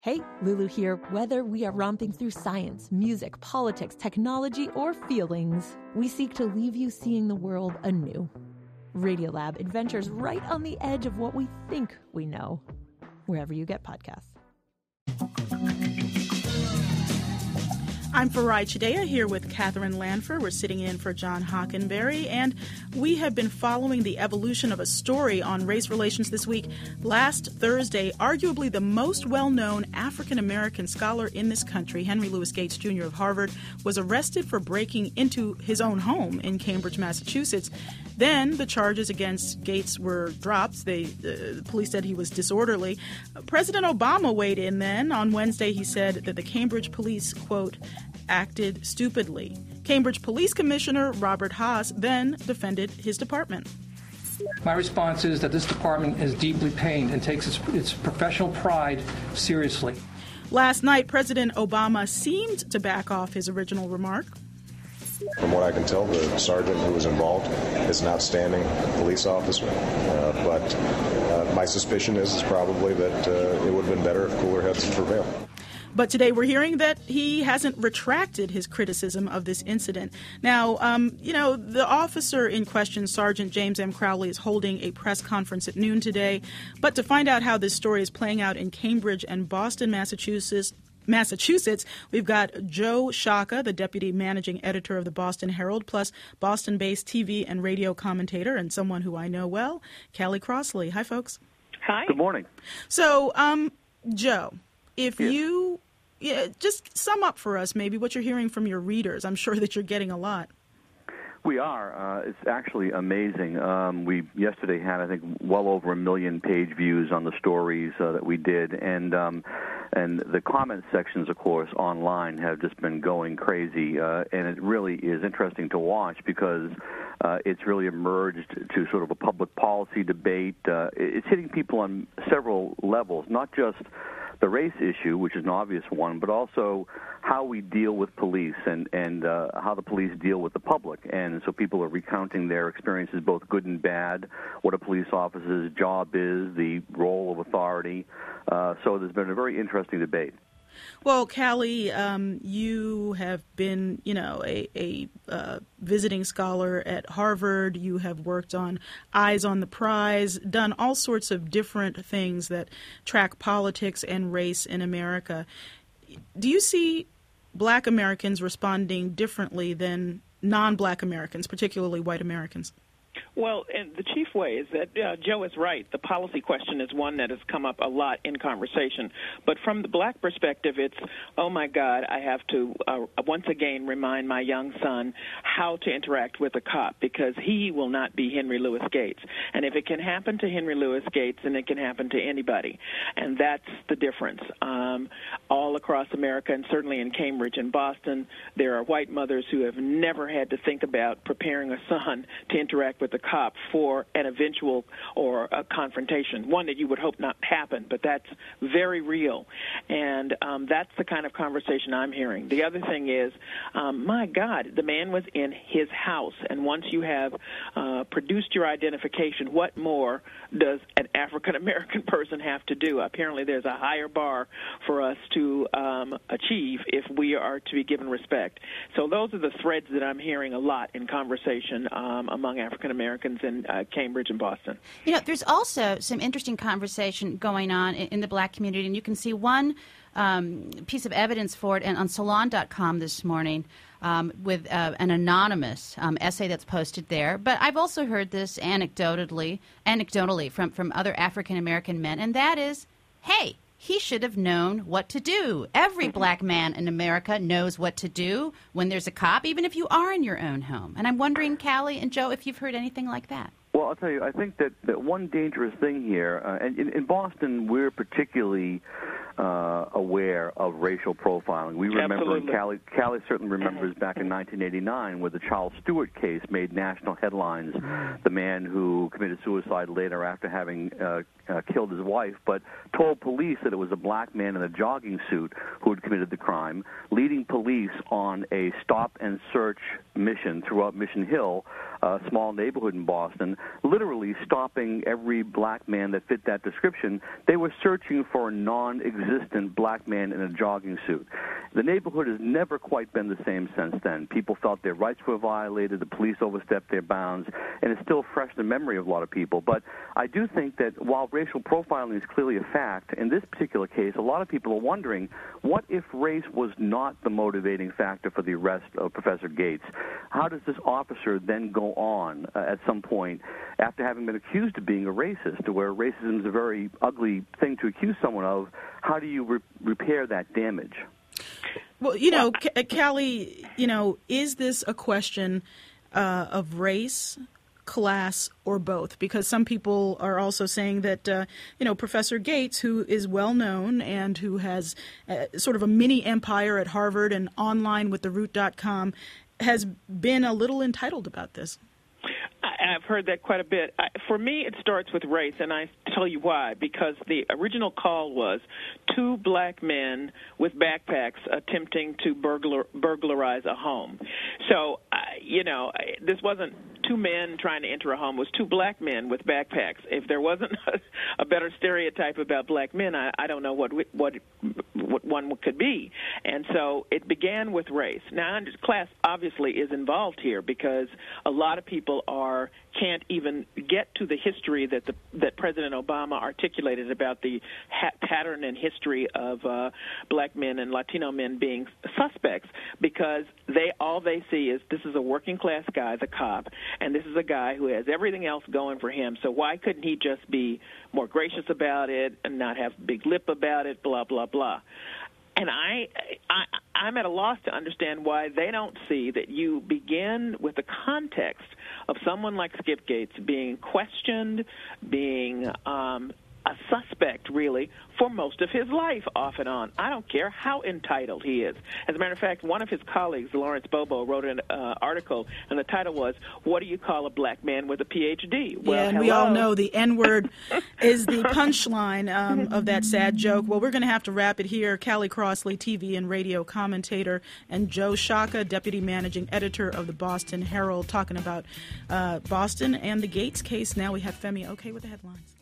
Hey, Lulu here. Whether we are romping through science, music, politics, technology, or feelings, we seek to leave you seeing the world anew. Radiolab adventures right on the edge of what we think we know, wherever you get podcasts. I'm Farai Chideya here with Catherine Lanfer. We're sitting in for John Hockenberry, and we have been following the evolution of a story on race relations this week. Last Thursday, arguably the most well-known African-American scholar in this country, Henry Louis Gates Jr. of Harvard, was arrested for breaking into his own home in Cambridge, Massachusetts. Then the charges against Gates were dropped. The police said he was disorderly. President Obama weighed in then. On Wednesday, he said that the Cambridge police, quote, acted stupidly. Cambridge Police Commissioner Robert Haas then defended his department. My response is that this department is deeply pained and takes its professional pride seriously. Last night, President Obama seemed to back off his original remark. From what I can tell, the sergeant who was involved is an outstanding police officer. But my suspicion is probably that it would have been better if cooler heads prevailed. But today we're hearing that he hasn't retracted his criticism of this incident. Now, the officer in question, Sergeant James M. Crowley, is holding a press conference at noon today. But to find out how this story is playing out in Cambridge and Boston, Massachusetts, we've got Joe Shaka, the deputy managing editor of the Boston Herald, plus Boston-based TV and radio commentator and someone who I know well, Callie Crossley. Hi, folks. Hi. Good morning. So, Joe, if you just sum up for us maybe what you're hearing from your readers. I'm sure that you're getting a lot. We are. It's actually amazing. We yesterday had, I think, well over 1 million page views on the stories that we did, and the comment sections, of course, online have just been going crazy, and it really is interesting to watch because it's really emerged to sort of a public policy debate. It's hitting people on several levels, not just the race issue, which is an obvious one, but also how we deal with police and how the police deal with the public. And so people are recounting their experiences, both good and bad, what a police officer's job is, the role of authority. So there's been a very interesting debate. Well, Callie, you have been, a visiting scholar at Harvard. You have worked on Eyes on the Prize, done all sorts of different things that track politics and race in America. Do you see Black Americans responding differently than non-Black Americans, particularly white Americans? Well, and the chief way is that Joe is right. The policy question is one that has come up a lot in conversation. But from the Black perspective, it's, oh, my God, I have to once again remind my young son how to interact with a cop because he will not be Henry Louis Gates. And if it can happen to Henry Louis Gates, then it can happen to anybody. And that's the difference. All across America, and certainly in Cambridge and Boston, there are white mothers who have never had to think about preparing a son to interact with the cop for an eventual or a confrontation, one that you would hope not happen, but that's very real. And that's the kind of conversation I'm hearing. The other thing is, my God, the man was in his house, and once you have produced your identification, what more does an African-American person have to do? Apparently there's a higher bar for us to achieve if we are to be given respect. So those are the threads that I'm hearing a lot in conversation among African-Americans in Cambridge and Boston. There's also some interesting conversation going on in the Black community, and you can see one piece of evidence for it on Salon.com this morning with an anonymous essay that's posted there. But I've also heard this anecdotally from other African-American men, and that is, hey, he should have known what to do. Every Black man in America knows what to do when there's a cop, even if you are in your own home. And I'm wondering, Callie and Joe, if you've heard anything like that. Well, I'll tell you, I think that one dangerous thing here, and in Boston, we're particularly aware of racial profiling. We remember, Callie certainly remembers back in 1989 where the Charles Stewart case made national headlines. The man who committed suicide later after having killed his wife, but told police that it was a black man in a jogging suit who had committed the crime, leading police on a stop-and-search mission throughout Mission Hill, a small neighborhood in Boston, literally stopping every black man that fit that description. They were searching for a non-existent black man in a jogging suit. The neighborhood has never quite been the same since then. People felt their rights were violated, the police overstepped their bounds, and it's still fresh in the memory of a lot of people. But I do think that while racial profiling is clearly a fact, in this particular case, a lot of people are wondering, what if race was not the motivating factor for the arrest of Professor Gates? How does this officer then go on at some point after having been accused of being a racist, where racism is a very ugly thing to accuse someone of? How do you repair that damage? Well, Callie, is this a question of race, class, or both? Because some people are also saying that, Professor Gates, who is well known and who has sort of a mini empire at Harvard and online with TheRoot.com, has been a little entitled about this. I've heard that quite a bit. For me, it starts with race, and I tell you why. Because the original call was two black men with backpacks attempting to burglarize a home. So, this wasn't two men trying to enter a home. It was two black men with backpacks. If there wasn't a better stereotype about black men, I don't know what one could be. And so it began with race. Now, class obviously is involved here because a lot of people can't even get to the history that President Obama articulated about the pattern and history of black men and Latino men being suspects, because all they see is this is a working class guy, the cop, and this is a guy who has everything else going for him. So why couldn't he just be more gracious about it and not have big lip about it, blah, blah, blah. And I'm at a loss to understand why they don't see that you begin with the context of someone like Skip Gates being questioned, being a suspect, really, for most of his life, off and on. I don't care how entitled he is. As a matter of fact, one of his colleagues, Lawrence Bobo, wrote an article, and the title was, "What do you call a black man with a Ph.D.?" Well, and we all know the N-word is the punchline of that sad joke. Well, we're going to have to wrap it here. Callie Crossley, TV and radio commentator, and Joe Shaka, deputy managing editor of the Boston Herald, talking about Boston and the Gates case. Now we have Femi Okay with the headlines.